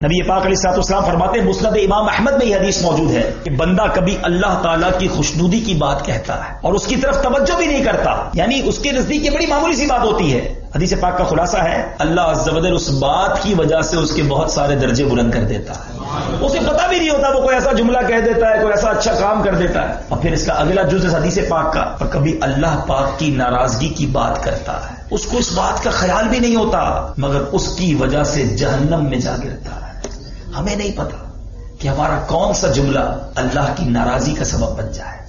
नबी पाक अलैहिस्सलाम फरमाते हैं, मुस्नद इमाम अहमद में यह हदीस मौजूद है कि बंदा कभी अल्लाह ताला की खुशनुदी की बात कहता है और उसकी तरफ तवज्जो भी नहीं करता, यानी उसके नजदीक ये बड़ी मामूली सी बात होती है। हदीस पाक का खुलासा है, अल्लाह अज़्ज़ व जल उस बात की वजह से उसके बहुत सारे दर्जे बुलंद कर देता है, उसे पता भी नहीं होता, वो कोई ऐसा जुमला कह देता है, कोई ऐसा अच्छा काम कर देता है। और फिर इसका अगला जुज़ हदीस पाक का, और कभी अल्लाह पाक की नाराजगी की बात करता है, उसको इस बात का ख्याल भी नहीं होता, मगर उसकी वजह से जहन्नम में जा गिरता है। हमें नहीं पता कि हमारा कौन सा जुमला अल्लाह की नाराजगी का सबब बन जाए।